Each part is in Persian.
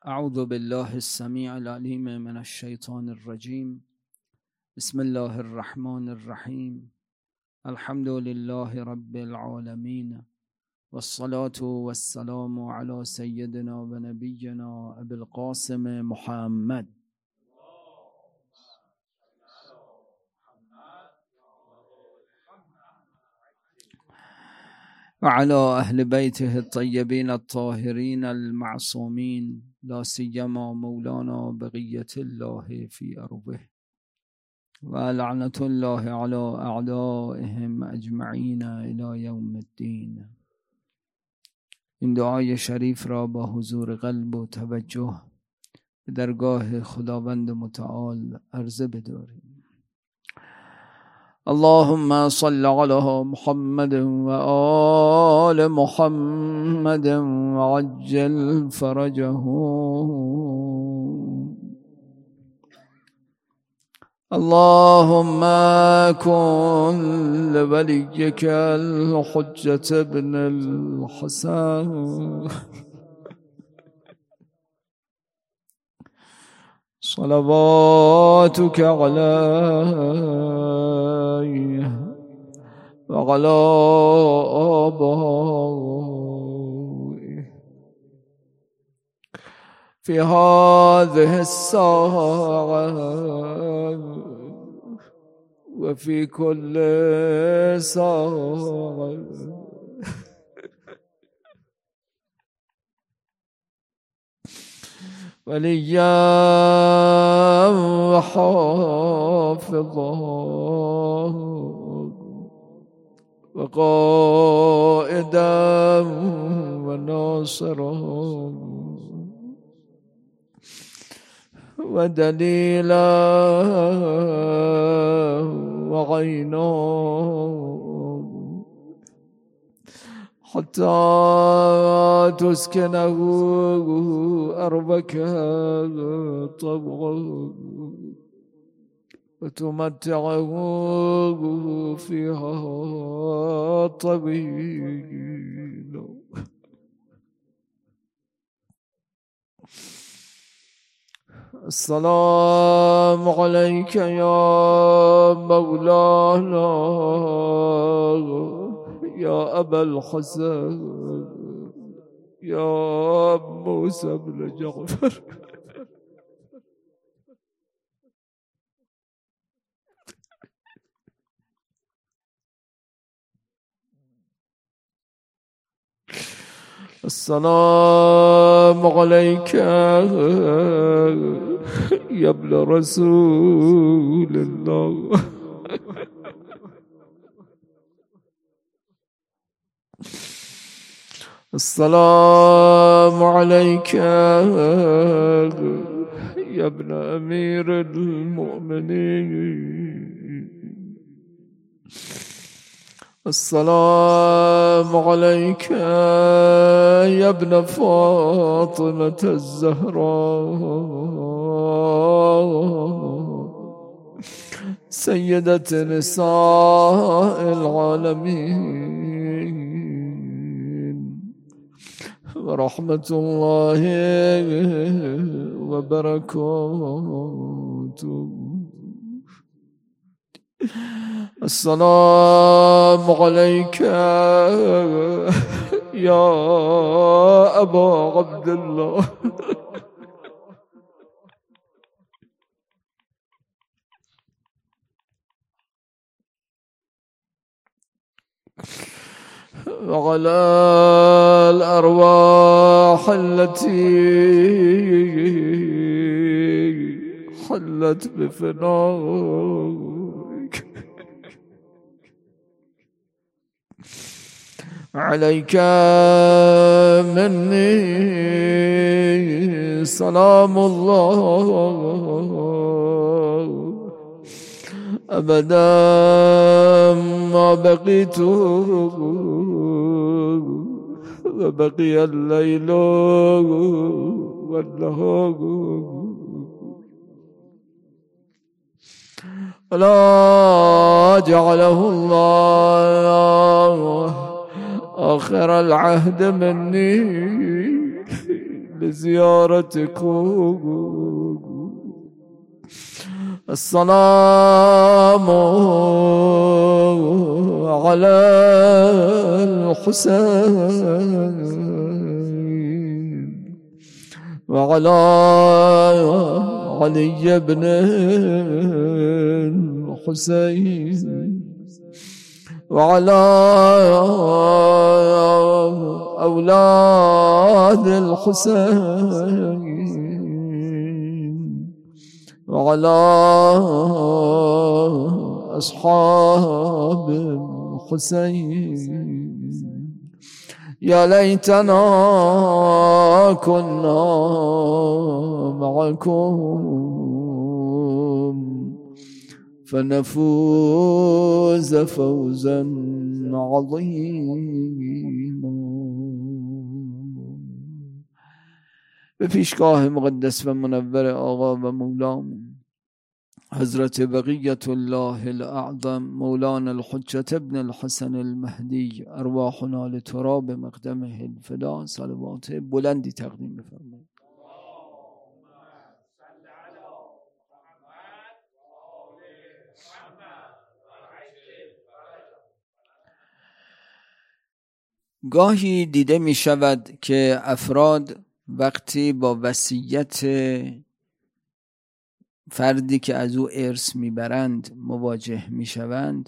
اعوذ بالله السميع العليم من الشيطان الرجيم. بسم الله الرحمن الرحيم. الحمد لله رب العالمين، والصلاة والسلام على سيدنا ونبينا أبي القاسم محمد وعلى أهل بيته الطيبين الطاهرين المعصومين، لا سيما مولانا بقية الله في أرضه، ولعنة الله على أعدائهم أجمعين إلى يوم الدين. این دعای شریف را با حضور قلب و توجه به درگاه خداوند متعال عرضه بداریم. اللهم صل على محمد وآل محمد وعجل فرجه. اللهم كن لوليك الحجة بن الحسن صلواتك عليه وعلى آبائه في هذه الساعة وفي كل ساعة وليا وحافظا وقائدا وناصرا ودليلا وعينا حتى تسكنه أرضك طوعا وتمتعه فيها طويلا. السلام عليك يا مولانا يا أبا الحسن يا موسى بن جعفر السلام عليك يا ابن رسول الله السلام عليك يا ابن أمير المؤمنين السلام عليك يا ابن فاطمة الزهراء سيدة نساء العالمين ورحمة الله وبركاته. السلام عليك يا أبا عبد الله وعلى الأرواح التي حلت بفنائك عليك مني سلام الله أبدا ما بقيت وبقي الليل والنهار ولا جعله الله آخر العهد مني بزيارتكم. السلام على الحسين وعلى علي بن الحسين وعلى أولاد الحسين وعلى أصحاب الحسين. يا ليتنا كنا معكم فنفوز فوزا عظيما. به پیشگاه مقدس و منور آقا و مولام حضرت بقیت الله الاعظم مولانا الحجة ابن الحسن المهدی ارواحنا لتراب مقدمه الفدا صلوات بلندی تقدیم بفرمایید. گاهی دیده می شود که افراد وقتی با وصیت فردی که از او ارث میبرند مواجه میشوند،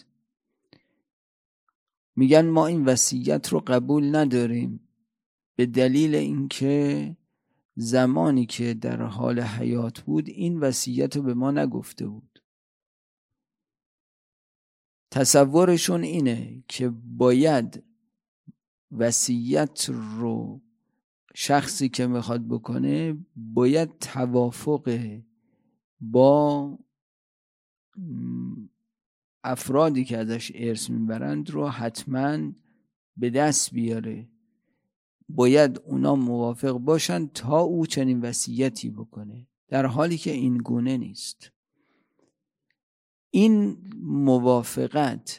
میگن ما این وصیت رو قبول نداریم به دلیل اینکه زمانی که در حال حیات بود این وصیت رو به ما نگفته بود. تصورشون اینه که باید وصیت رو شخصی که میخواد بکنه باید توافق با افرادی که ازش ارث میبرند رو حتما به دست بیاره، باید اونا موافق باشن تا او چنین وصیتی بکنه، در حالی که این گونه نیست. این موافقت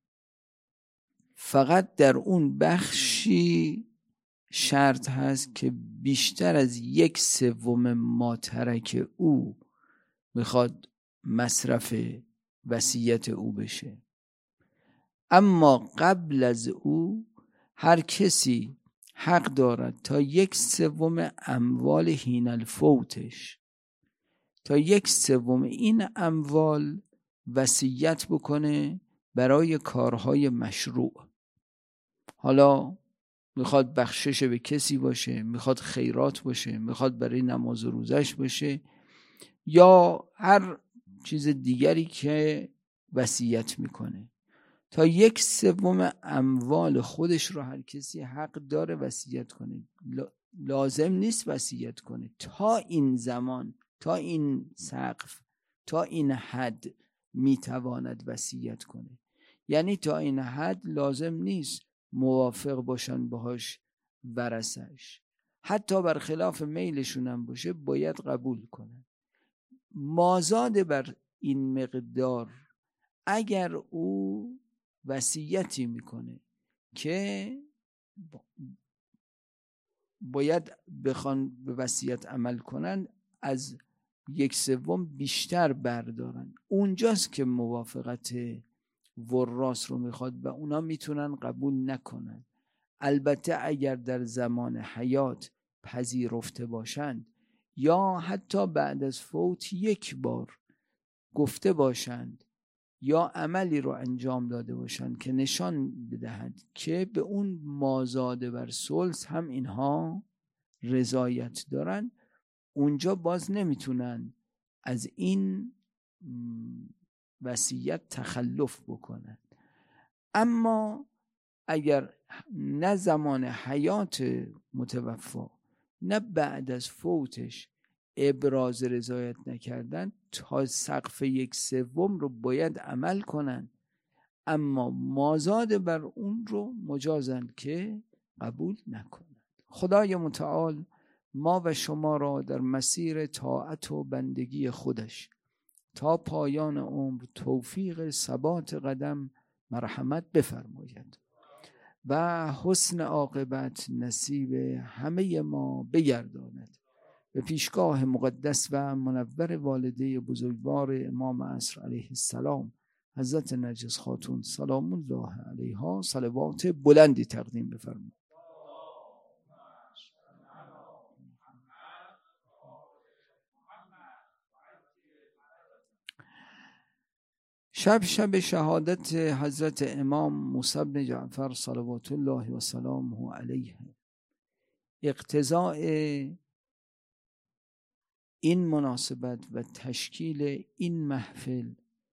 فقط در اون بخشی شرط هست که بیشتر از 1/3 ماترک او میخواد مصرف وصیت او بشه. اما قبل از او هر کسی حق دارد تا 1/3 اموال حین الفوتش، تا 1/3 این اموال وصیت بکنه برای کارهای مشروع. حالا میخواد بخشش به کسی باشه، میخواد خیرات باشه، میخواد برای نماز و روزش باشه، یا هر چیز دیگری که وصیت میکنه. تا 1/3 اموال خودش رو هر کسی حق داره وصیت کنه. لازم نیست وصیت کنه تا این زمان، تا این سقف، تا این حد میتواند وصیت کنه. یعنی تا این حد لازم نیست موافق باشن باهاش ورثش، حتی برخلاف میلشون هم باشه باید قبول کنن. مازاد بر این مقدار اگر او وصیتی میکنه که باید بخوان به وصیت عمل کنن، از 1/3 بیشتر بردارن، اونجاست که موافقت وراث رو میخواد و اونا میتونن قبول نکنن. البته اگر در زمان حیات پذیرفته باشند یا حتی بعد از فوت 1 بار گفته باشند یا عملی رو انجام داده باشند که نشان بدهد که به اون مازاد بر ثلث هم اینها رضایت دارن، اونجا باز نمیتونن از این وصیت تخلف بکنن. اما اگر نه زمان حیات متوفا نه بعد از فوتش ابراز رضایت نکردن، تا سقف 1/3 رو باید عمل کنن، اما مازاد بر اون رو مجازند که قبول نکنند. خدای متعال ما و شما را در مسیر طاعت و بندگی خودش تا پایان عمر توفیق ثبات قدم مرحمت بفرماید و حسن عاقبت نصیب همه ما بگرداند. به پیشگاه مقدس و منور والده بزرگوار امام عصر علیه السلام حضرت نرگس خاتون سلام الله علیها صلوات بلندی تقدیم بفرمایید. شب شهادت حضرت امام موسی بن جعفر صلوات الله و سلامه علیه، اقتضاء این مناسبت و تشکیل این محفل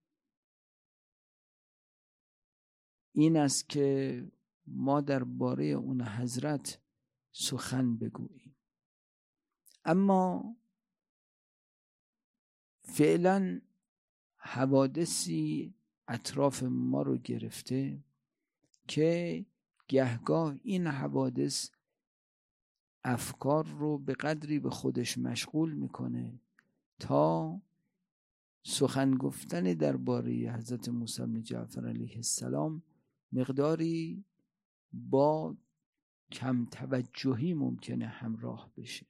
این است که ما درباره اون حضرت سخن بگوییم. اما فعلا حوادثی اطراف ما رو گرفته که گهگاه این حوادث افکار رو به قدری به خودش مشغول میکنه تا سخن گفتن درباره حضرت موسی بن جعفر علیه السلام مقداری با کم توجهی ممکنه همراه بشه.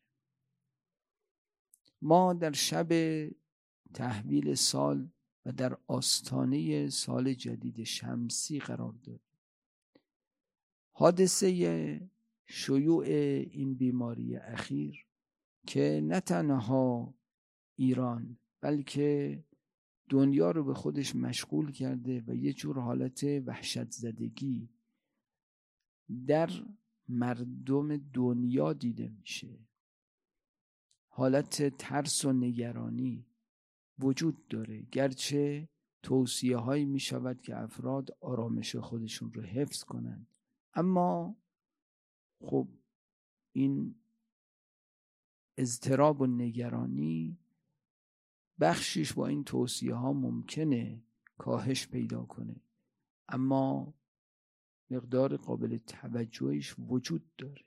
ما در شب تحویل سال و در آستانه سال جدید شمسی قرار داریم. حادثه شیوع این بیماری اخیر که نه تنها ایران بلکه دنیا رو به خودش مشغول کرده و یه جور حالت وحشت زدگی در مردم دنیا دیده میشه. حالت ترس و نگرانی وجود داره، گرچه توصیه هایی می شود که افراد آرامش خودشون رو حفظ کنند، اما خب این اضطراب و نگرانی بخشیش با این توصیه ها ممکنه کاهش پیدا کنه، اما مقدار قابل توجهش وجود داره.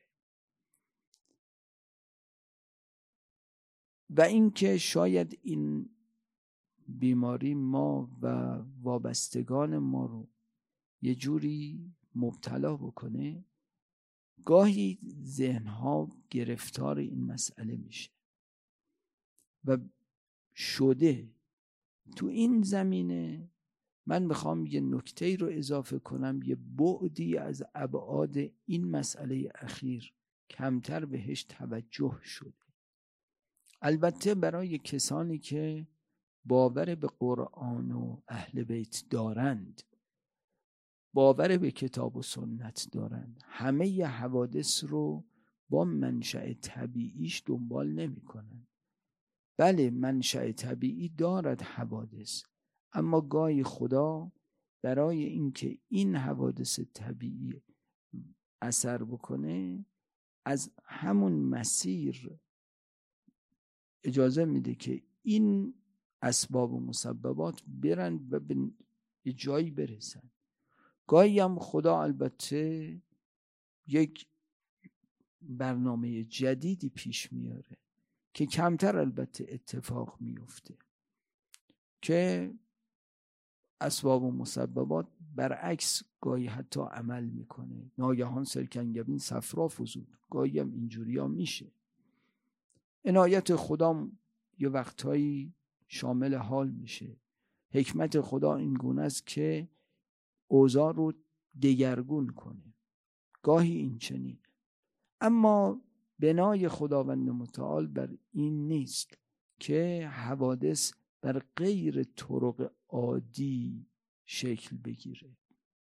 و اینکه شاید این بیماری ما و وابستگان ما رو یه جوری مبتلا بکنه، گاهی ذهنها گرفتار این مسئله میشه و شده. تو این زمینه من میخوام یه نکته رو اضافه کنم، یه بعدی از ابعاد این مسئله اخیر کمتر بهش توجه شده. البته برای کسانی که باور به قرآن و اهل بیت دارند، باور به کتاب و سنت دارند، همه حوادث رو با منشأ طبیعیش دنبال نمی کنند. بله، منشأ طبیعی دارد حوادث، اما گاهی خدا برای اینکه این حوادث طبیعی اثر بکنه از همون مسیر اجازه میده که این اسباب و مسببات برند و به جایی برسن. گاهی هم خدا البته یک برنامه جدیدی پیش میاره که کمتر البته اتفاق میفته، که اسباب و مسببات برعکس گاهی حتی عمل میکنه. ناگهان سرکنگبین صفرا فزود، گاهی هم اینجوری ها میشه. عنایت خدا یه وقتهایی شامل حال میشه. حکمت خدا این گونه است که اوضاع رو دگرگون کنه. گاهی این چنین، اما بنای خداوند متعال بر این نیست که حوادث بر غیر طرق عادی شکل بگیره.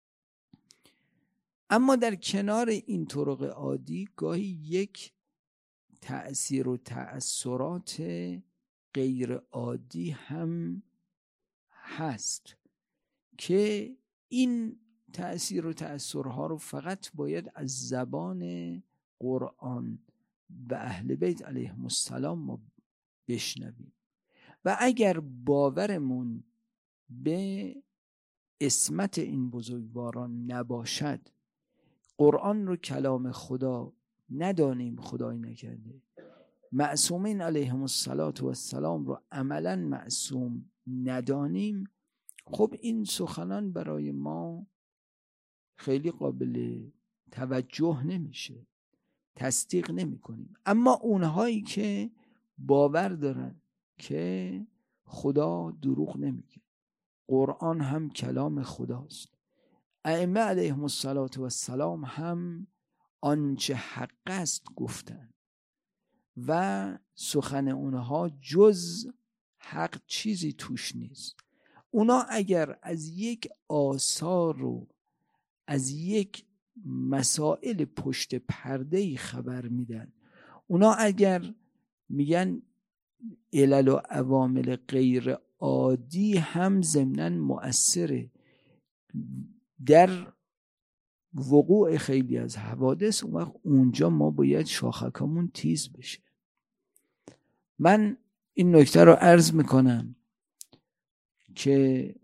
اما در کنار این طرق عادی گاهی یک تأثیر و تأثیرات غیر عادی هم هست که این تأثیر و تأثیرها رو فقط باید از زبان قرآن و اهل بیت علیهم السلام ما بشنویم. و اگر باورمون به عصمت این بزرگواران نباشد، قرآن رو کلام خدا ندانیم، خدای نکرده معصومین علیهم السلام رو عملا معصوم ندانیم، خب این سخنان برای ما خیلی قابل توجه نمیشه، تصدیق نمی کنیم. اما اونهایی که باور دارن که خدا دروغ نمیگه، قرآن هم کلام خداست، ائمه علیهم السلام هم آنچه حق است گفتن و سخن اونها جز حق چیزی توش نیست. اونا اگر از یک آثار رو از یک مسائل پشت پرده‌ای خبر میدن، اونا اگر میگن علل و عوامل غیر عادی هم ضمناً مؤثره در وقوع خیلی از حوادث، اون وقت اونجا ما باید شاخکمون تیز بشه. من این نکته رو عرض میکنم که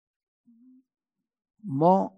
ما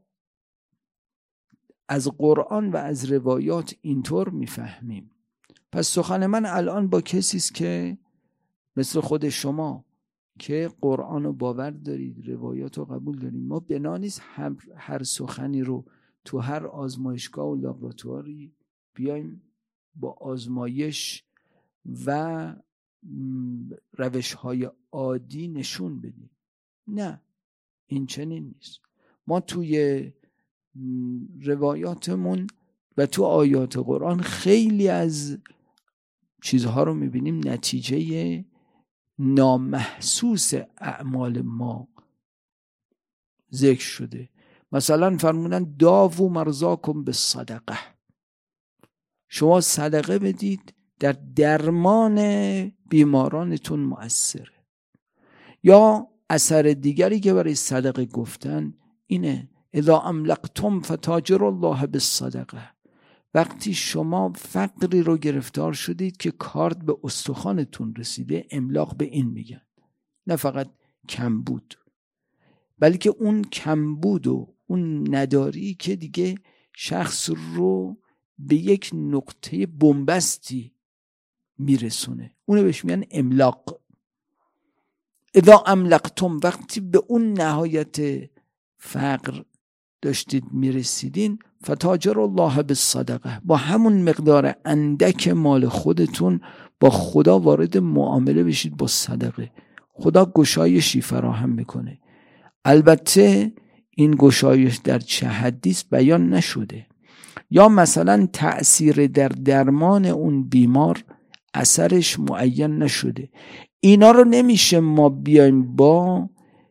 از قرآن و از روایات اینطور میفهمیم. پس سخن من الان با کسی است که مثل خود شما که قرآن رو باور دارید، روایات رو قبول دارید. ما بنا نیست هر سخنی رو تو هر آزمایشگاه و لابراتواری بیایم با آزمایش و روش‌های عادی نشون بدیم. نه، این چنین نیست. ما توی روایاتمون و تو آیات قرآن خیلی از چیزها رو میبینیم نتیجه نامحسوس اعمال ما ذکر شده. مثلا فرمودن داووا مرضاکم بالصدقه، شما صدقه بدید، در درمان بیمارانتون مؤثره. یا اثر دیگری که برای صدقه گفتن اینه اذا املقتم فتاجروا الله بالصدقه، وقتی شما فقری رو گرفتار شدید که کارد به استخوانتون رسیده، املاق به این میگن، نه فقط کمبود، بلکه اون کمبود و اون نداری که دیگه شخص رو به یک نقطه بنبستی میرسونه، اونو بهش میگن املاق. اذا املقتم، وقتی به اون نهایت فقر داشتید میرسیدین، فتاجر الله بالصدقه، با همون مقدار اندک مال خودتون با خدا وارد معامله بشید با صدقه، خدا گشایشی فراهم میکنه. البته این گشایش در چه حدی بیان نشده، یا مثلا تأثیر در درمان اون بیمار اثرش معین نشده. اینا رو نمیشه ما بیایم با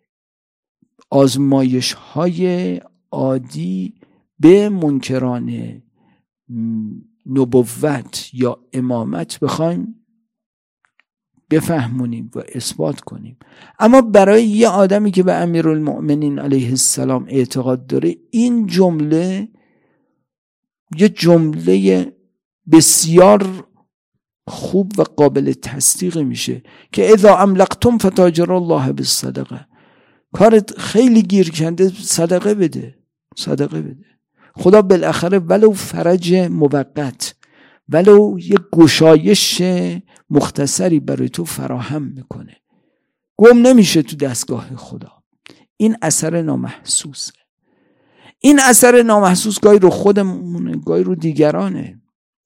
آزمایش های عادی به منکران نبوت یا امامت بخوایم بفهمونیم و اثبات کنیم. اما برای یه آدمی که به امیرالمؤمنین علیه السلام اعتقاد داره، این جمله یه جمله بسیار خوب و قابل تصدیق میشه که اذا املقتم فتاجروا الله بالصدقه، کارت خیلی گیر کنده، صدقه بده، صدقه بده. خدا بالاخره ولو فرج موقت، ولو یه گشایش مختصری برای تو فراهم میکنه، گم نمیشه تو دستگاه خدا. این اثر نامحسوسه. این اثر نامحسوس گاهی رو خودمونه، گاهی رو دیگرانه.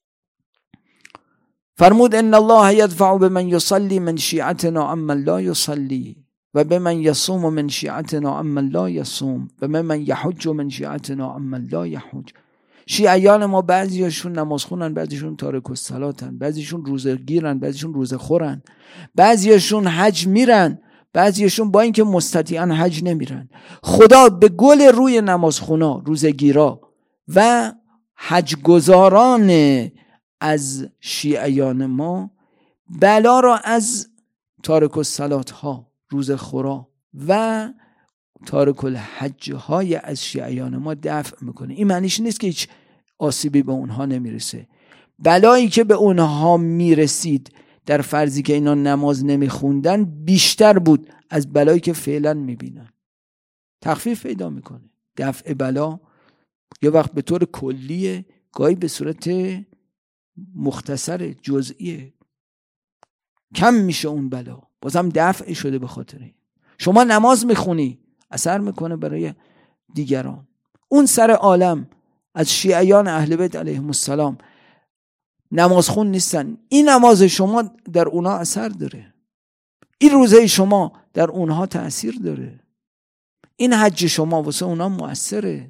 فرمود ان الله یدفع بمن یصلی من شیعتنا عمن لا یصلی و بمن یصوم من شیعتنا عمن لا یصوم و بمن یحج من شیعتنا عمن لا یحج. شیعیان ما بعضیشون نماز خونن، بعضیشون تارک الصلاتن، بعضیشون روزه گیرن، بعضیشون روزه خورن، بعضیشون حج میرن، بعضیشون با اینکه مستطیعن حج نمیرن. خدا به گل روی نماز خونا، روزه گیرا و حج گزاران از شیعیان ما بلا را از تارک الصلات ها، روزه خورا و تارک الحج های از شیعیان ما دفع میکنه. این معنیش نیست که هیچ آسیبی به اونها نمیرسه. بلایی که به اونها میرسید در فرضی که اینا نماز نمیخوندن بیشتر بود از بلایی که فعلا میبینن. تخفیف پیدا میکنه. دفع بلا یه وقت به طور کلیه، گاهی به صورت مختصر جزئیه، کم میشه اون بلا، بازم دفع شده. به خاطر این شما نماز میخونی، اثر میکنه برای دیگران. اون سر عالم از شیعیان اهل بیت علیهم السلام نمازخون نیستن. این نماز شما در اونها اثر داره، این روزه شما در اونها تأثیر داره، این حج شما واسه اونها مؤثره.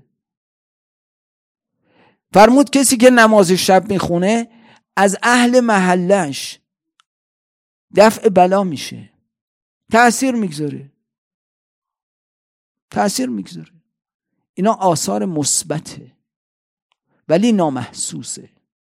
فرمود کسی که نماز شب میخونه از اهل محلش دفع بلا میشه، تأثیر میگذاره. اینا آثار مثبته ولی نامحسوسه.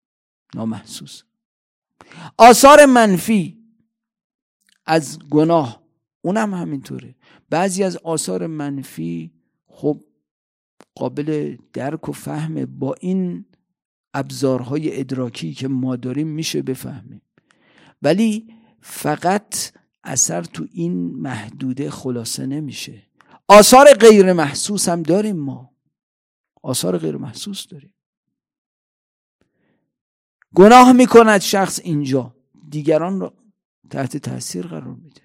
آثار منفی از گناه اونم همینطوره. بعضی از آثار منفی خب قابل درک و فهمه، با این ابزارهای ادراکی که ما داریم میشه بفهمیم، ولی فقط اثر تو این محدوده خلاصه نمیشه. آثار غیر محسوس هم داریم، ما آثار غیر محسوس داریم. گناه میکند شخص اینجا، دیگران رو تحت تاثیر قرار میده.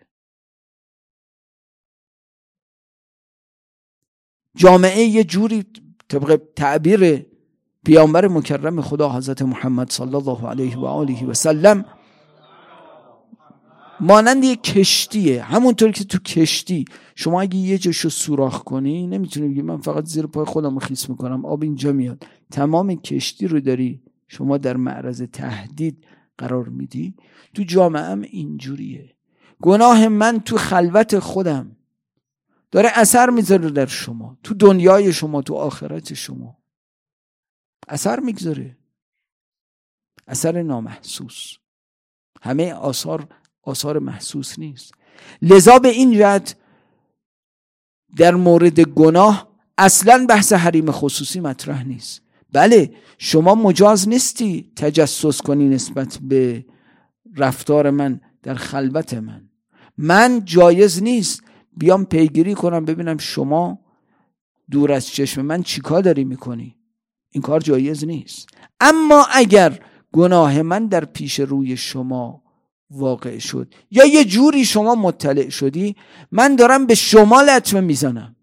جامعه یه جوری طبق تعبیر پیامبر مکرم خدا حضرت محمد صلی الله علیه و آله و سلم مانند یک کشتیه. همونطور که تو کشتی شما اگه یه جاشو سوراخ کنی نمیتونی بگی من فقط زیر پای خودم رو خیس میکنم آب اینجا میاد، تمام کشتی رو داری شما در معرض تهدید قرار میدی. تو جامعه هم اینجوریه. گناه من تو خلوت خودم داره اثر میذاره در شما، تو دنیای شما، تو آخرت شما اثر میگذاره، اثر نامحسوس. همه آثار محسوس نیست. لذا به این جهت در مورد گناه اصلا بحث حریم خصوصی مطرح نیست. بله شما مجاز نیستی تجسس کنی نسبت به رفتار من در خلوت من جایز نیست بیام پیگیری کنم ببینم شما دور از چشم من چیکار داری میکنی، این کار جایز نیست. اما اگر گناه من در پیش روی شما واقع شد یا یه جوری شما مطلع شدی، من دارم به شما لطمه میزنم.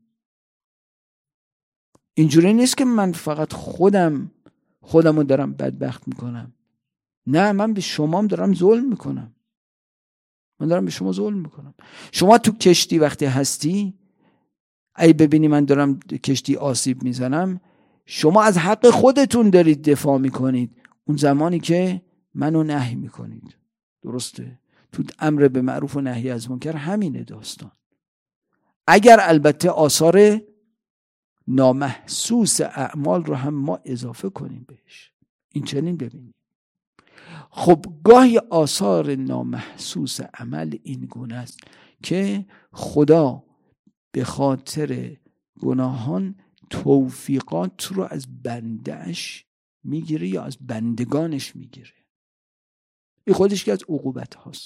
اینجوری نیست که من فقط خودم رو دارم بدبخت میکنم، نه، من به شما دارم ظلم میکنم. به شما ظلم میکنم. شما تو کشتی وقتی هستی ای ببینی من دارم کشتی آسیب میزنم، شما از حق خودتون دارید دفاع میکنید اون زمانی که منو نهی میکنید. درسته؟ تو امر به معروف و نهی از منکر همینه داستان. اگر البته آثار نامحسوس اعمال رو هم ما اضافه کنیم بهش، این چنین ببینید. خب گاهی آثار نامحسوس عمل این گونه است که خدا به خاطر گناهان توفیقات رو از بندهش میگیره یا از بندگانش میگیره. این خودش که از عقوبت هاست،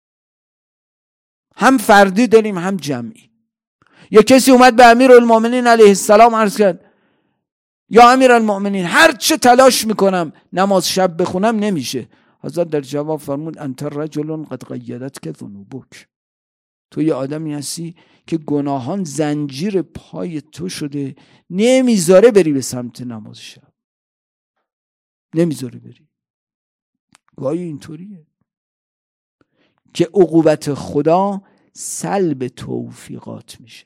هم فردی داریم هم جمعی. یا کسی اومد به امیرالمومنین علیه السلام عرض کرد یا امیرالمومنین هر چه تلاش میکنم نماز شب بخونم نمیشه. حضرت در جواب فرمود انت رجل قد قیدتک ذنوبک، تو یه آدمی هستی که گناهان زنجیر پای تو شده، نمیذاره بری به سمت نماز شب، نمیذاره بری. گاهی اینطوریه که عقوبت خدا سلب توفیقات میشه.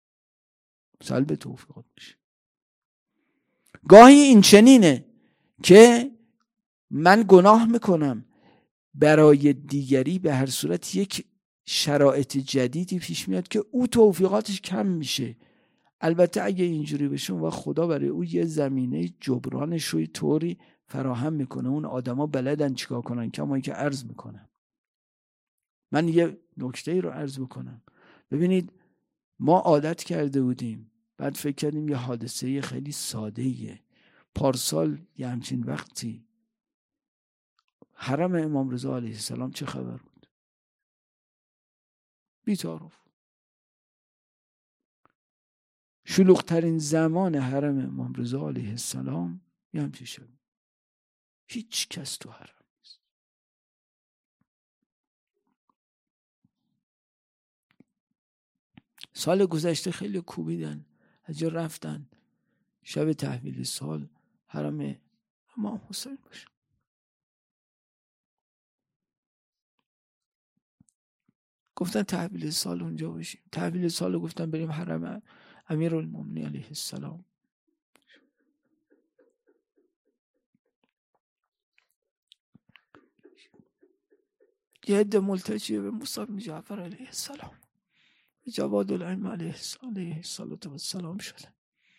گاهی این چنینه که من گناه میکنم، برای دیگری به هر صورت یک شرایط جدیدی پیش میاد که او توفیقاتش کم میشه. البته اگه اینجوری بشه و خدا برای او یه زمینه جبرانش رو طوری فراهم میکنه، اون آدما بلدن چیکار کنن. کما که عرض میکنم، من یه نکته رو عرض بکنم. ببینید ما عادت کرده بودیم، بعد فکر کردیم یه حادثه خیلی ساده‌ایه. پارسال یه همچین وقتی حرم امام رضا علیه السلام چه خبر بود؟ بی‌تعارف. شلوغ‌ترین زمان حرم امام رضا علیه السلام یه همچین شب، هیچ کس تو حرم نیست. سال گذشته خیلی کوبیدن، از جا رفتن شب تحویل سال حرم امام حسین باشم. گفتن تحویل سال اونجا باشیم. تحویل سال گفتن بریم حرم امیرالمومنین علیه السلام. یه عده ملتجی به موسی بن جعفر علیه السلام، جواد الائمه علیه السلام شدن.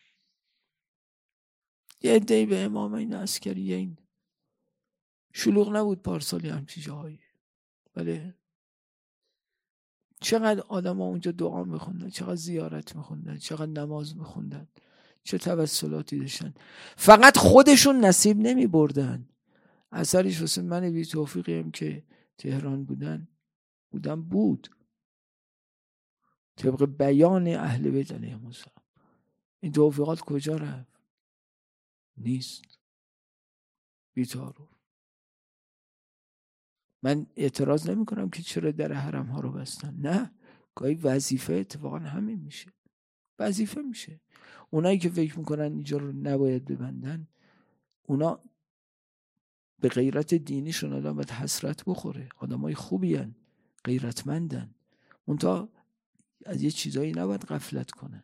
یه عده به امامین عسکریین. شلوغ نبود پارسالی همچی جاهایی، بله. چقدر آدم ها اونجا دعا میخوندن، چقدر زیارت میخوندن، چقدر نماز میخوندن، چه توسلاتی داشتن. فقط خودشون نصیب نمی بردن. اثرش واسه من بی توفیقی هم که تهران بود طبق بیان اهل بیت علیهم السلام. این توفیقات کجا رفت؟ نیست. بی‌تعارف. من اعتراض نمی کنم که چرا در حرم ها رو بستن، نه، گاهی وظیفه اتفاقا همین میشه، وظیفه میشه. اونایی که فکر میکنن اینجا رو نباید ببندن، اونا به غیرت دینیشون آدم باید حسرت بخوره. آدمای خوبی هن، غیرتمندن، منتها از یه چیزایی نباید غفلت کنن.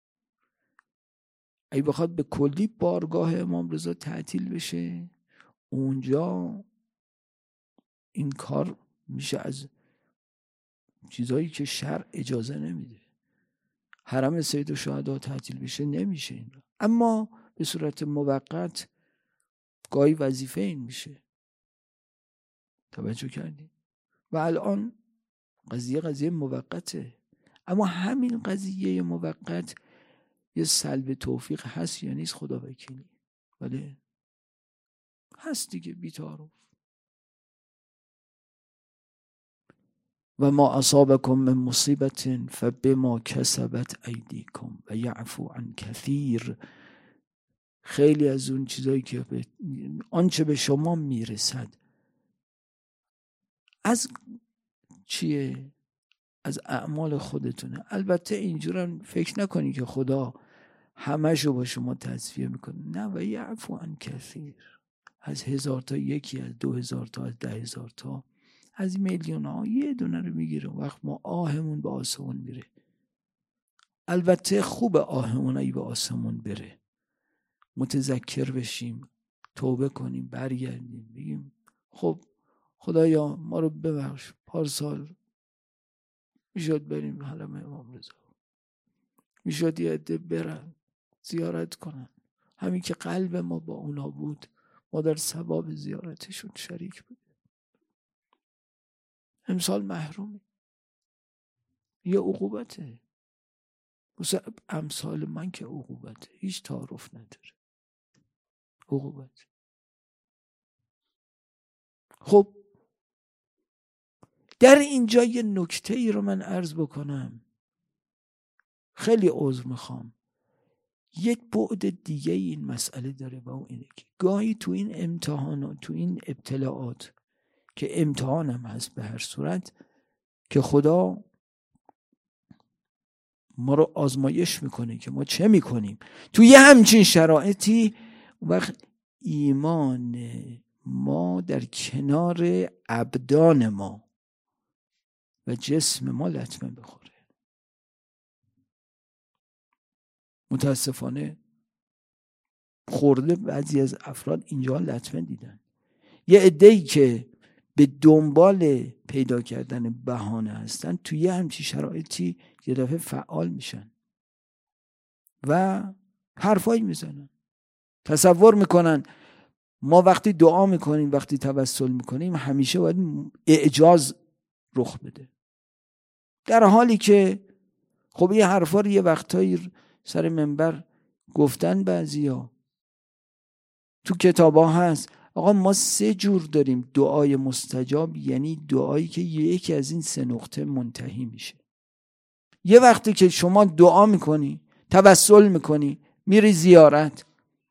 اگه بخواد به کلی بارگاه امام رضا تعطیل بشه، اونجا این کار میشه از چیزایی که شرع اجازه نمیده. حرم سید الشهدا تعطیل بشه نمیشه این رو. اما به صورت موقت گاهی وظیفه این میشه. توجه کردیم؟ و الان قضیه موقته، اما همین قضیه موقت یه سلب توفیق هست یا نیست خدا وکیلی، ولی هست دیگه. بی‌تعارف. و ما اصابکم من مصیبت فبما کسبت ایدیکم و یعفو عن کثیر. خیلی از اون چیزایی که آنچه به شما میرسد از چیه؟ از اعمال خودتونه. البته اینجورم فکر نکنی که خدا همه‌شو با شما تصفیه میکنه، نه. و یعفو عن کثیر. از 1000 تا یکی، از 2000 تا، از 10,000 تا، از میلیون ها یه دونه رو میگیره. وقت ما آهمون به آسمون میره. البته خوب آهمون ای به آسمون بره، متذکر بشیم، توبه کنیم، برگردیم، بگیم خب خدایا ما رو ببخش، پارسال میشد بریم حرم امام رضا، میشد یه عده برن زیارت کنن، همین که قلب ما با اونا بود ما در ثواب زیارتشون شریک بودیم. امسال محرومی، یه عقوبته. مثلا امثال من که عقوبته، هیچ تعارف نداره، عقوبت. خب در اینجا یه نکته ای رو من عرض بکنم، خیلی عذر میخوام. یک بعد دیگه این مسئله داره و اون اینه که گاهی تو این امتحانات، تو این ابتلاعات که امتحان هم هست به هر صورت، که خدا ما رو آزمایش میکنه که ما چه میکنیم تو یه همچین شرایطی. وقت ایمان ما در کنار ابدان ما و جسم ما لطمه بخوره. متاسفانه خورده بعضی از افراد اینجا لطمه دیدن. یه عده‌ای که به دنبال پیدا کردن بهانه هستن توی همچین شرایطی یه دفعه فعال میشن و حرفایی میزنن. تصور میکنن ما وقتی دعا میکنیم، وقتی توسل میکنیم، همیشه باید اعجاز رخ بده، در حالی که خب یه حرفا رو یه وقتایی سر منبر گفتن بعضیا، تو کتابا هست. آقا ما 3 جور داریم دعای مستجاب، یعنی دعایی که یکی از این 3 نقطه منتهی میشه. یه وقتی که شما دعا میکنی، توسل میکنی، میری زیارت،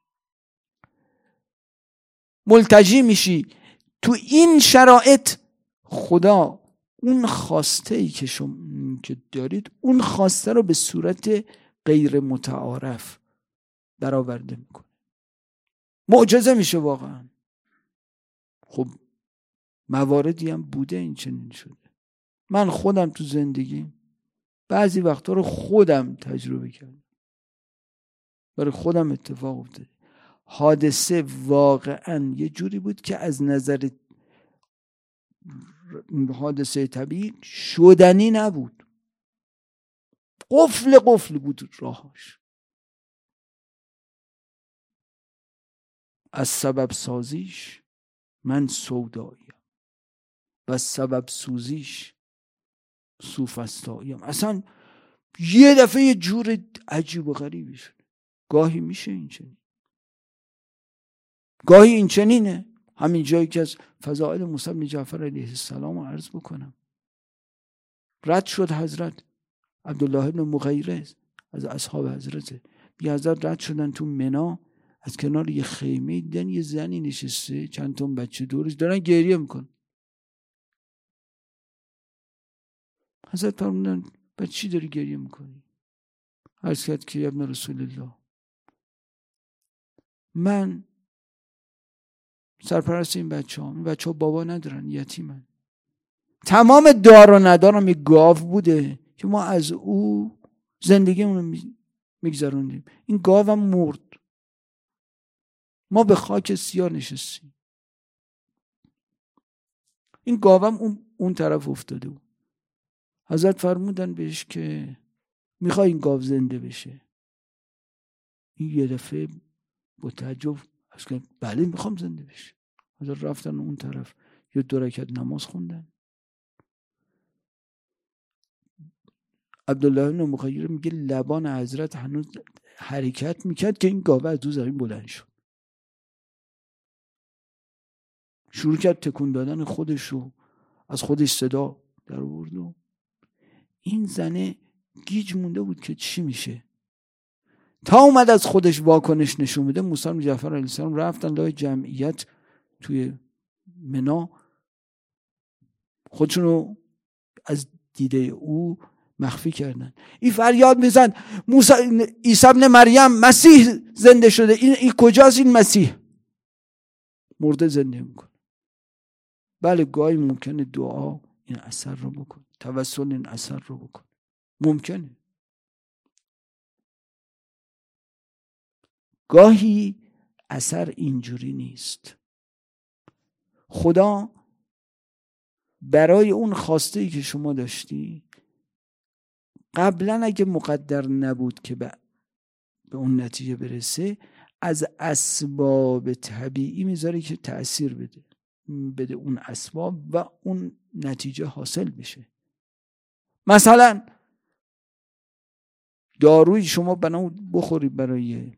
ملتجی میشی، تو این شرایط خدا اون خواسته ای که شما که دارید، اون خواسته رو به صورت غیر متعارف برآورده میکنه. معجزه میشه واقعا. خب مواردی هم بوده این چنین شده. من خودم تو زندگی بعضی وقتا رو خودم تجربه کردم، برای خودم اتفاق افتاده. حادثه واقعا یه جوری بود که از نظر حادثه طبیعی شدنی نبود، قفل بود راهاش. از سبب سازیش من سوداییم و از سبب سوزیش سوفسطاییم. اصلا یه دفعه یه جور عجیب و غریبی شد. گاهی میشه این چنین، گاهی این چنینه. همین جایی که از فضائل موسی بن جعفر علیه السلام رو عرض بکنم، رد شد حضرت عبدالله بن مغیرز از اصحاب حضرت، یه حضرت رد شدن تو منا، از کنار یه خیمه دیدن یه زنی نشسته، چند تا بچه دورش دارن گریه میکن. حضرت فرمودن بچه چی داری گریه میکنی؟ عرض کرد که ابن رسول الله، من سرپرست این بچه ها بابا ندارن، یتیمن. تمام دار و ندارم یه گاو بوده که ما از او زندگیمون رو میگذروندیم. این گاو هم مرد، ما به خاک سیاه نشستیم. این گاو هم اون طرف افتاده بود. حضرت فرمودن بهش که میخوای این گاو زنده بشه؟ این یه دفعه با تعجب اصلا بله میخوام زنده بشه. حضرت رفتن اون طرف، یه 2 رکعت نماز خوندن. عبدالله بن مغیر میگه لبان حضرت هنوز حرکت میکرد که این گاو از دو زمین بلند شد، شروع کرد تکون دادن خودش رو، از خودش صدا در آورد و این زنه گیج مونده بود که چی میشه. تا اومد از خودش واکنش نشون بده، موسی بن جعفر علیه السلام رفتن لای جمعیت توی منا، خودشون رو از دیده او مخفی کردن. این فریاد میزن موسی، عیسی ابن مریم مسیح زنده شده، این کجاست؟ این مسیح مرده زنده میکنه. بله گاهی ممکنه دعا این اثر رو بکنه، توسل این اثر رو بکنه، ممکنه. گاهی اثر اینجوری نیست. خدا برای اون خواسته‌ای که شما داشتی قبلا اگه مقدر نبود که به اون نتیجه برسه، از اسباب طبیعی میذاره که تأثیر بده اون اسباب و اون نتیجه حاصل بشه. مثلا داروی شما بخوری برای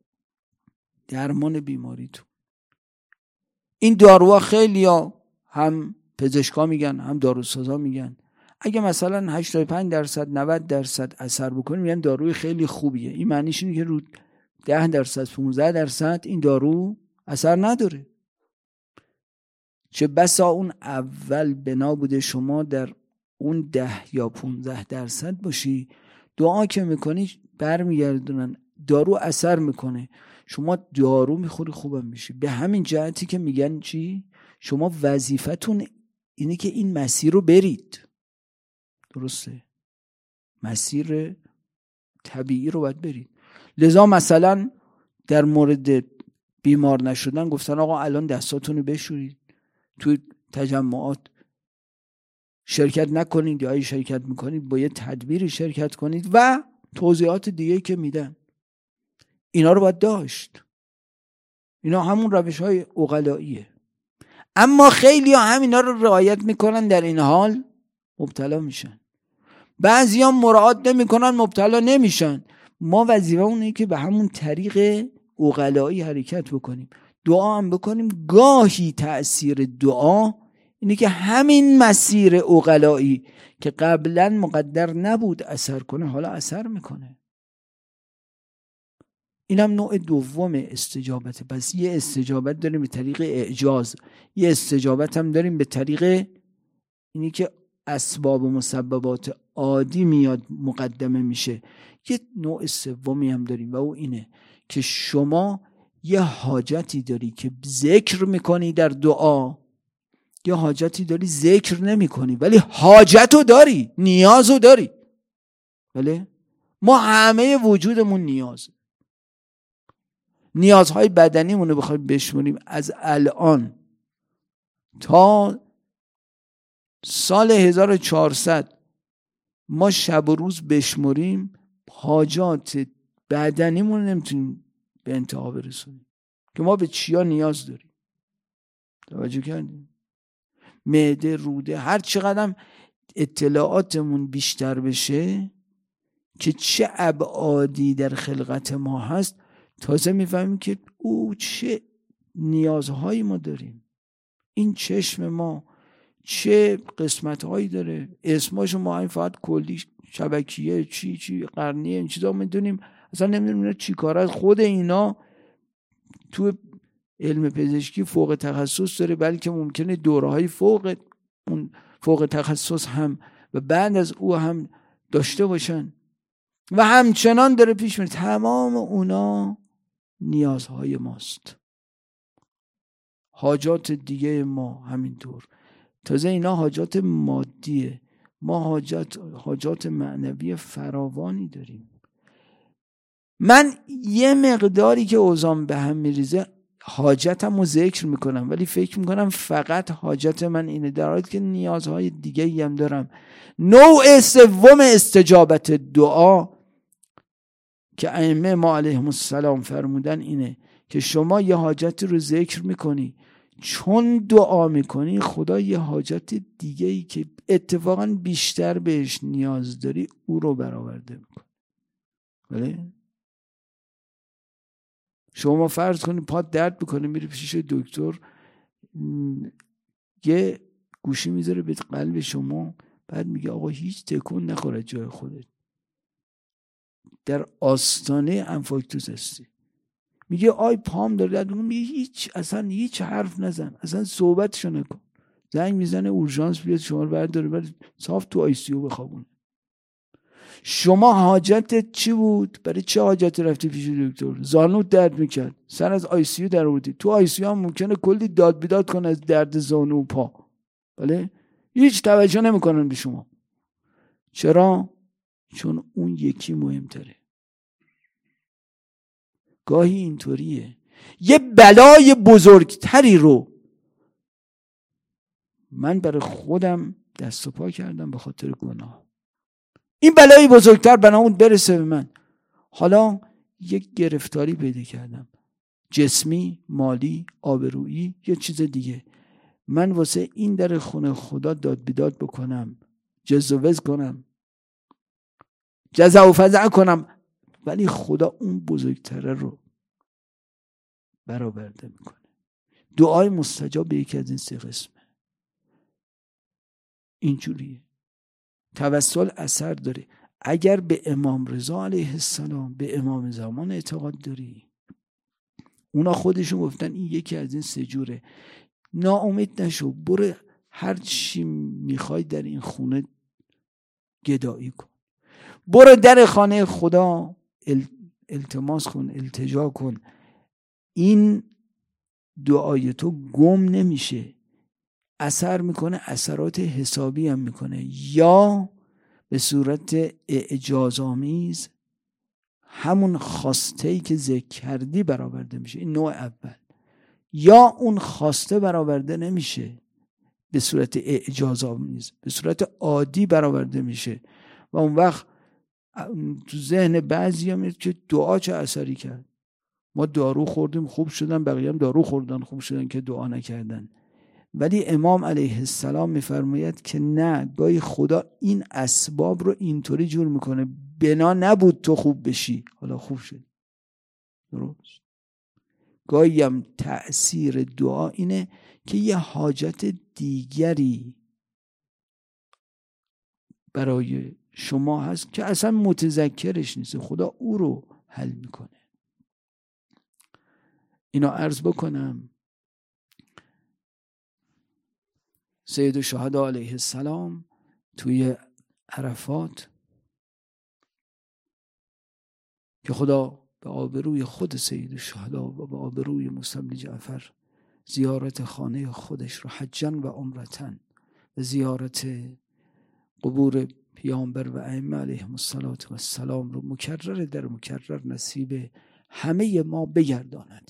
درمان بیماریتون، این داروها خیلی هم پزشکا میگن هم داروسازا میگن اگه مثلا 85% 90% اثر بکنه میگن داروی خیلی خوبیه. این معنیش اینه که رو 10% 15% این دارو اثر نداره. چه بسا اون اول بنا بوده شما در اون 10 یا 15% باشی، دعا که میکنی برمیگردونن، دارو اثر میکنه، شما دارو میخوری خوبم میشی. به همین جهتی که میگن چی؟ شما وظیفتون اینه که این مسیر رو برید. درسته؟ مسیر طبیعی رو باید برید. لذا مثلا در مورد بیمار نشدن گفتن آقا الان دستاتون رو بشورید، توی تجمعات شرکت نکنید، یا اگه شرکت میکنید با یه تدبیری شرکت کنید و توضیحات دیگه که میدن. اینا رو باید داشت. اینا همون روش های عقلاییه. اما خیلی ها همینا رو رعایت میکنن، در این حال مبتلا میشن. بعضی ها مراعات نمیکنن، مبتلا نمیشن. ما وظیفه اونه که به همون طریق عقلایی حرکت بکنیم، دعا هم بکنیم. گاهی تأثیر دعا اینه که همین مسیر عقلایی که قبلا مقدر نبود اثر کنه حالا اثر میکنه. اینم نوع دوم استجابت. پس یه استجابت داریم به طریق اعجاز، یه استجابت هم داریم به طریق اینی که اسباب و مسببات عادی میاد مقدمه میشه. یه نوع سومی هم داریم و او اینه که شما یه حاجتی داری که ذکر میکنی در دعا، یه حاجتی داری ذکر نمی کنی ولی حاجتو داری، نیازو داری. بله ما همه وجودمون نیازهای بدنیمون رو بخوایم بشمونیم از الان تا سال 1400 ما شب و روز بشمریم، حاجات بدنیمون رو نمیتونیم به انتها برسونیم که ما به چیا نیاز داریم. توجه کردیم؟ معده، روده، هر چقدر اطلاعاتمون بیشتر بشه که چه ابعادی در خلقت ما هست، تازه میفهمیم که چه نیازهایی ما داریم. این چشم ما چه قسمتهایی داره، اسماشو ما همین فقط کلی شبکیه چی قرنیه این چیزا میدونیم، اصلا نمیدونیم چی کار است. خود اینا تو علم پزشکی فوق تخصص داره، بلکه ممکنه دوره‌های فوق تخصص هم و بعد از او هم داشته باشن و همچنان داره پیش میره. تمام اونا نیازهای ماست. حاجات دیگه ما همینطور. تازه اینا حاجات مادیه، ما حاجات معنوی فراوانی داریم. من یه مقداری که اوزان به هم میریزه حاجتم رو ذکر میکنم، ولی فکر میکنم فقط حاجت من اینه، در حالی که نیازهای دیگه هم دارم. نوع سوم استجابت دعا که ائمه ما علیهم السلام فرمودن اینه که شما یه حاجت رو ذکر میکنی، چون دعا میکنی خدا یه حاجت دیگه ای که اتفاقا بیشتر بهش نیاز داری او رو برآورده میکنه. بله؟ شما فرض کنید پات درد بکنه، میری پیش دکتر، یه گوشی میذاره به قلب شما، بعد میگه آقا هیچ تکون نخوره جای خودت، در آستانه انفارکتوس هستی. میگه آی پام داره درد میکنه، میگه هیچ حرف نزن، اصلا صحبتشو نکن. زنگ میزنه اورژانس بیاد شما رو برداره بعد صاف تو آی سی یو بخوابونه. شما حاجتت چی بود؟ برای چه حاجت رفتی پیش دکتر؟ زانوت درد میکرد، سر از آی سی یو در آوردی. تو آی سی یو هم ممکنه کلی داد بیداد کنه از درد زانو و پا. بله؟ هیچ توجه نمیکنن به شما. چرا؟ چون اون یکی مهمتره. گاهی اینطوریه یه بلای بزرگتری رو من برای خودم دست و پا کردم به خاطر گناه. این بلای بزرگتر بنا اون برسه به من. حالا یک گرفتاری پیدا کردم، جسمی، مالی، آبرویی، یه چیز دیگه. من واسه این در خونه خدا داد بیداد بکنم، جز و وز کنم، جزع و فزع کنم، ولی خدا اون بزرگتره رو برآورده میکنه. دعای مستجاب به یکی از این سه قسمه. اینجوریه. توسل اثر داره. اگر به امام رضا علیه السلام، به امام زمان اعتقاد داری، اونا خودشون گفتن این یکی از این سه جوره. ناامید نشو، برو هر چی میخوای در این خونه گدایی کن، برو در خانه خدا التماس کن، التجا کن. این دعای تو گم نمیشه، اثر میکنه، اثرات حسابی هم میکنه، یا به صورت اعجازآمیز همون خواسته‌ای که ذکر کردی برآورده میشه. این نوع اول. یا اون خواسته برآورده نمیشه به صورت اعجازآمیز، به صورت عادی برآورده میشه و اون وقت تو ذهن بعضی هم میاد که دعا چه اثری کرد، ما دارو خوردیم خوب شدن، بقیه هم دارو خوردن خوب شدن که دعا نکردن. ولی امام علیه السلام میفرماید که نه، گاهی خدا این اسباب رو اینطوری جور میکنه بنا نبود تو خوب بشی، حالا خوب شد. درست. گاهی هم تأثیر دعا اینه که یه حاجت دیگری برای شما هست که اصلا متذکرش نیست، خدا او رو حل میکنه. اینا عرض بکنم سید الشهدا علیه السلام توی عرفات که خدا به آبروی خود سید الشهدا و به آبروی موسی بن جعفر زیارت خانه خودش رو حجاً و عمرتاً و زیارت قبور پیامبر و ائمه علیهم السلام رو مکرر در مکرر نصیب همه ما بگرداند.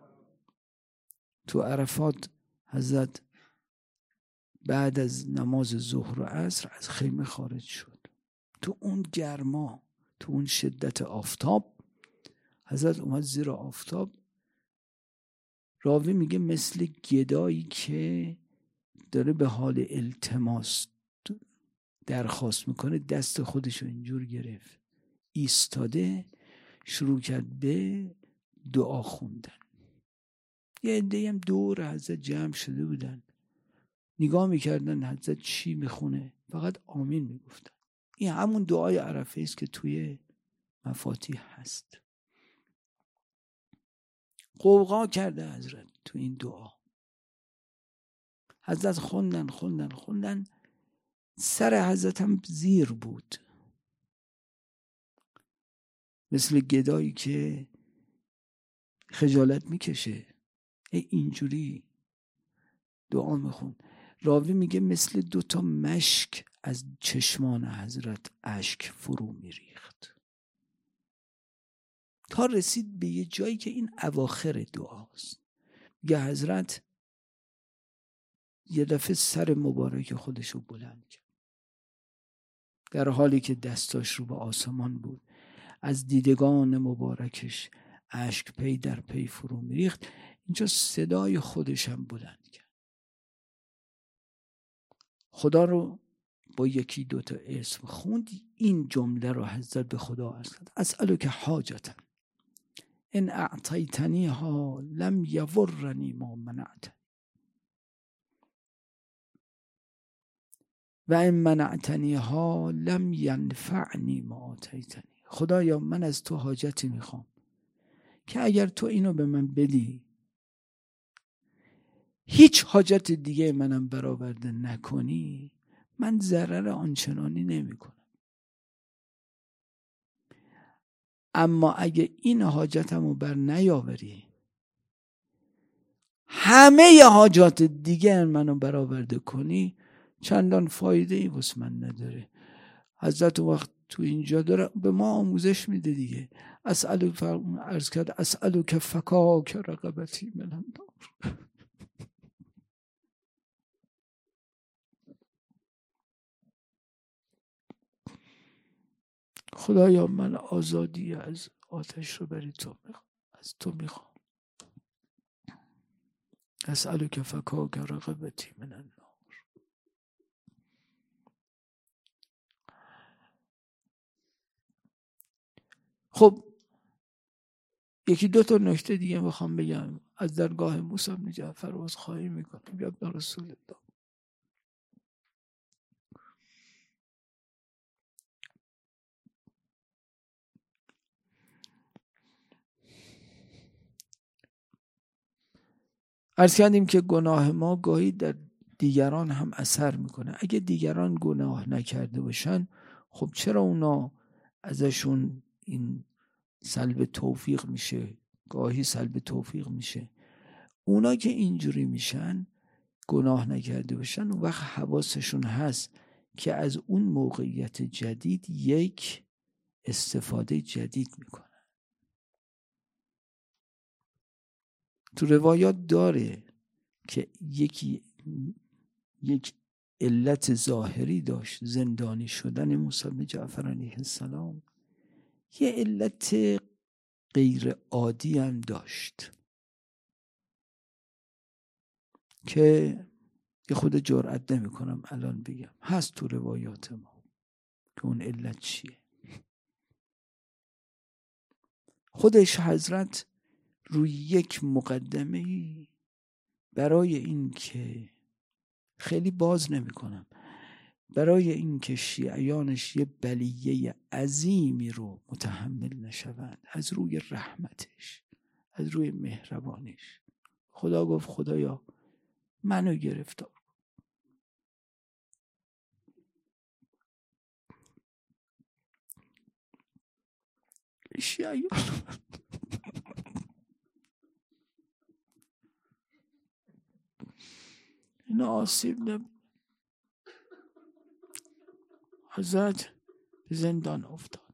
تو عرفات حضرت بعد از نماز ظهر و عصر از خیمه خارج شد. تو اون گرما، تو اون شدت آفتاب، حضرت اومد زیر آفتاب. راوی میگه مثل گدایی که داره به حال التماس درخواست میکنه دست خودشو اینجور گرفت، ایستاده شروع کرد به دعا خوندن. یه عده‌ای هم دور حضرت جمع شده بودن، نگاه میکردن حضرت چی میخونه، فقط آمین میگفتن. این همون دعای عرفه است که توی مفاتیح هست. قوقا کرده حضرت تو این دعا. حضرت خوندن. سر حضرت هم زیر بود، مثل گدایی که خجالت میکشه اینجوری دعا میخون. راوی میگه مثل 2 مشک از چشمان حضرت اشک فرو میریخت تا رسید به یه جایی که این اواخر دعاست. میگه حضرت یه دفعه سر مبارک خودشو بلند کرد در حالی که دستاش رو به آسمان بود، از دیدگان مبارکش اشک پی در پی فرو میریخت. اینجا صدای خودش هم بلند کرد، خدا رو با 1-2 اسم خوند. این جمله رو حضرت به خدا عرض کرد: اسألک حاجتا ان اعطیتنیها لم یضرنی ما منعتنی و ان منعتنیها لم ینفعنی ما آتیتنی. خدایا من از تو حاجتی میخوام که اگر تو اینو به من بدی، هیچ حاجت دیگه منم برآورده نکنی، من ضرر آنچنانی نمی کنم. اما اگه این حاجتمو بر نیاوری، همه حاجات دیگه منو برآورده کنی، چندان فایده ای واسه من نداره. حضرت وقت تو اینجا داره به ما آموزش میده دیگه. عرض کرد اسألک فکاک رقبتی من النار. خدایا من آزادی از آتش رو بری تو میخوام، از تو میخوام. اسألک فکاک رقبتی من النار. خب 1-2 نکته دیگه میخوام بگم. از درگاه موسی بن جعفر عذرخواهی میکنم. یا ابن رسول الله، عرض کردیم که گناه ما گاهی در دیگران هم اثر میکنه. اگه دیگران گناه نکرده باشن، خب چرا اونا ازشون این سلب توفیق میشه؟ گاهی سلب توفیق میشه. اونا که اینجوری میشن، گناه نکرده باشن، اون وقت حواسشون هست که از اون موقعیت جدید یک استفاده جدید میکنن. تو روایات داره که یک علت ظاهری داشت زندانی شدن موسی بن جعفر علیه السلام، یه علت غیر عادی هم داشت که یه خود جرئت نمی کنم الان بگم، هست تو روایات ما که اون علت چیه. خودش حضرت روی یک مقدمه‌ای برای این که خیلی باز نمی کنم، برای این که شیعیانش یه بلیه عظیمی رو متحمل نشوند، از روی رحمتش، از روی مهربانش، خدا گفت خدایا منو گرفتار. شیعیان این آسیب نبود. حضرت به زندان افتاد.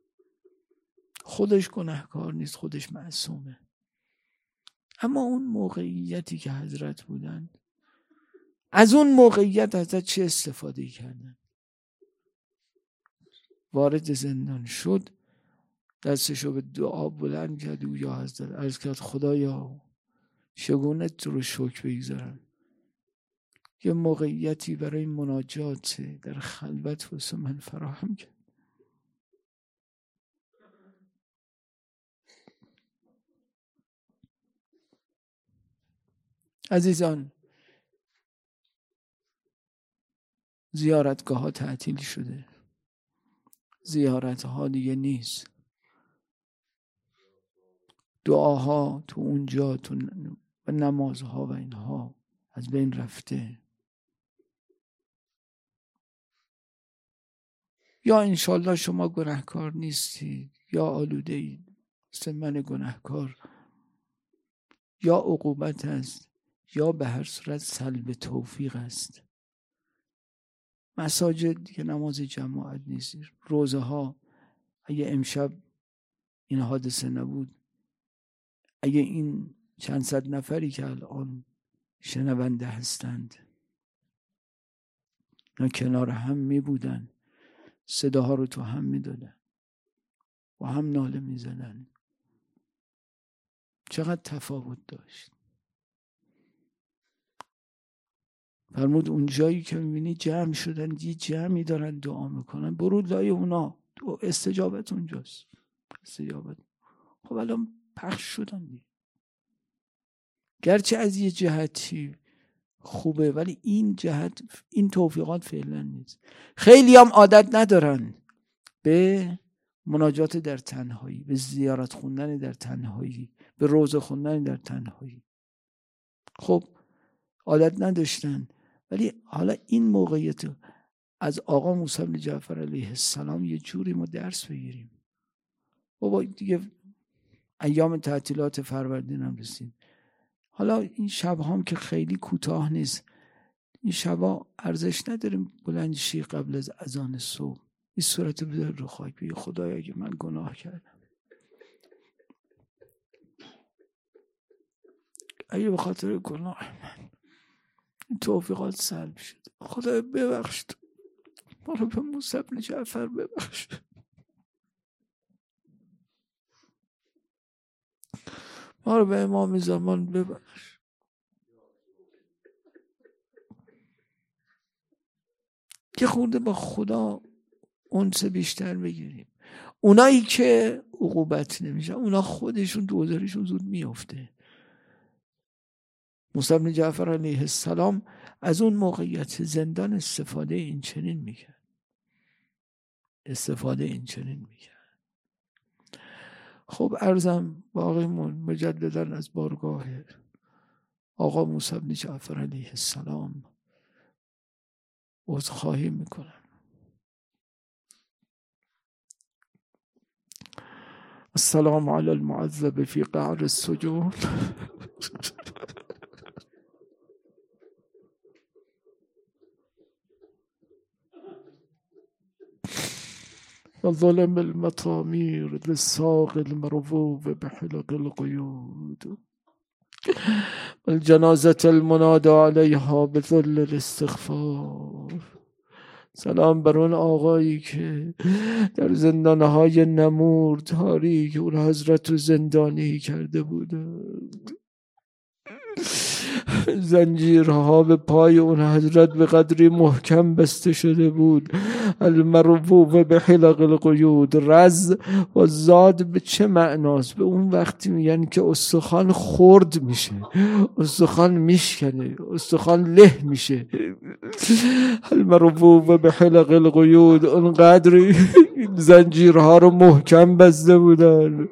خودش گناهکار نیست، خودش معصومه. اما اون موقعیتی که حضرت بودن، از اون موقعیت حضرت چه استفاده کردن؟ وارد زندان شد، دستشو به دعا بلند کرد و یا حضرت عرض کرد خدایا چگونه تو رو شکر بگذارم. یه موقعیتی برای مناجات در خلوت واسه من فراهم کرد. عزیزان، زیارتگاه ها تعطیل شده، زیارت ها دیگه نیست، دعاها تو اونجا تو نمازها و اینها از بین رفته. یا انشالله شما گناهکار نیستید، یا آلوده اید مثل من گناهکار، یا عقوبت است، یا به هر صورت سلب توفیق است. مساجد دیگه نماز جماعت نیست. روزه ها اگه امشب این حادثه نبود، اگه این چند صد نفری که الان شنونده هستند اینا کنار هم می بودن، صداها رو تو هم می دادن و هم ناله می زدن، چقدر تفاوت داشت. فرمود اون جایی که میبینی جمع شدن، یه جمعی دارن دعا میکنن، برو لای اونا، استجابت اونجاست. استجابت خب الان پخش شدن دیگه. گرچه از یه جهتی خوبه ولی این جهت، این توفیقات فعلا نیست. خیلی هم عادت ندارن به مناجات در تنهایی، به زیارت خوندن در تنهایی، به روزه خوندن در تنهایی. خب عادت نداشتن، ولی حالا این موقعیت از آقا موسی بن جعفر علیه السلام یه جوری ما درس بگیریم. بابا دیگه ایام تعطیلات فروردین هم رسید. حالا این شب هم که خیلی کوتاه نیست، این شبا ارزش نداریم بلند شی قبل از اذان صبح این صورت بذار رو خاک بگی خدایا اگه من گناه کردم، اگه به خاطر گناه من این توفیقات سلب شد، خدایا ببخش، ما رو به موسی بن جعفر ببخش، ما رو به امام زمان ببخش. که خورده با خدا انس بیشتر بگیریم. اونایی که عقوبت نمیشن اونا خودشون دوزارشون زود میفته. موسی بن جعفر علیه السلام از اون موقعیت زندان استفاده این چنین میکرد. خب عرضم باقیمون مجددا از بارگاه آقا موسی بن جعفر علیه السلام عذرخواهی میکنم. السلام علی المعذب فی قعر السجون وظلم المطامير للساق المرفوف بحلق القيود والجنازة المنادى عليها بذل الاستغفار. سلام بر اون آقایی که در زندانهای نمور تاریک اون حضرت رو زندانی کرده بودند. زنجیرها به پای اون حضرت به قدری محکم بسته شده بود. المرفوف به حلق القیود. رز و زاد به چه معناست؟ به اون وقتی میگن که استخوان خرد میشه، استخوان میشکنه، استخوان له میشه. المرفوف به حلق القیود. اونقدر زنجیرها رو محکم بسته بودن.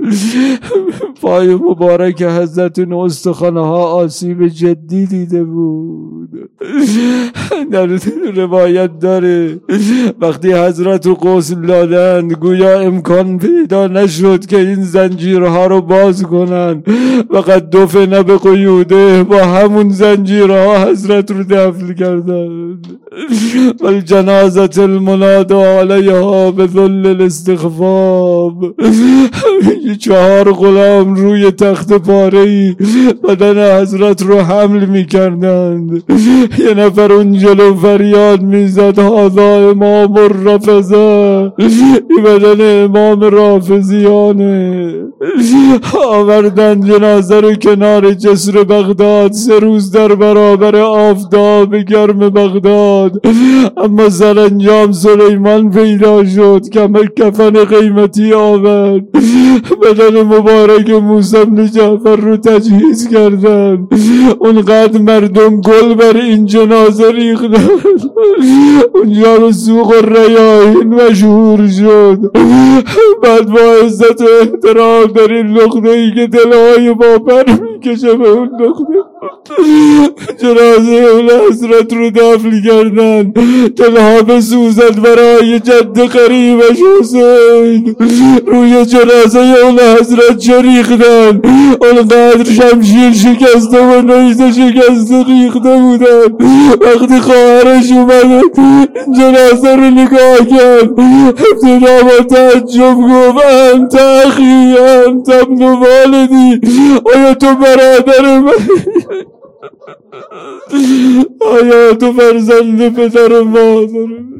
پای مبارک حضرت اون استخوانها آسیب جدی دیده بود. در روایت داره وقتی حضرت رو غسل دادند گویا امکان پیدا نشد که این زنجیرها رو باز کنن، فقط دفن به قیوده، با همون زنجیرها حضرت رو دفن کردن. ولی جنازت المنادا علیها به ذل الاستخفاف، 4 غلام روی تخت پاره‌ای بدن حضرت رو حمل می کردند. یه نفر اون جلو فریاد می زد هذا امام الرافضه، این بدن امام رافضیانه. آوردن جنازه رو کنار جسر بغداد، 3 روز در برابر آفتاب گرم بغداد. اما سرانجام سلیمان پیدا شد که کفن قیمتی آورد، بدن مبارک موسی بن جعفر رو تجهیز کردن. اونقدر مردم گل بر این جنازه ریختن، اونجا به سوق الریاحین مشهور شد. بعد با عزت و احترام در این نقطه‌ای که دلهای ما پر میکشه به اون نقطه جنازه اون حضرت رو دفن کردن. دلها بسوزد برای جد قریبش حسین. روی جنازه اون حضرت چریختن، اونقدر شمشیر شکسته و نیزه شکسته ریخته بودن. وقتی خواهرش اومد جنازه رو نگاه کرد، ابتدا با تعجب گفت انت اخی انت ابن والدی، آیا تو برادر من، آیا تو فرزند پدر و مادر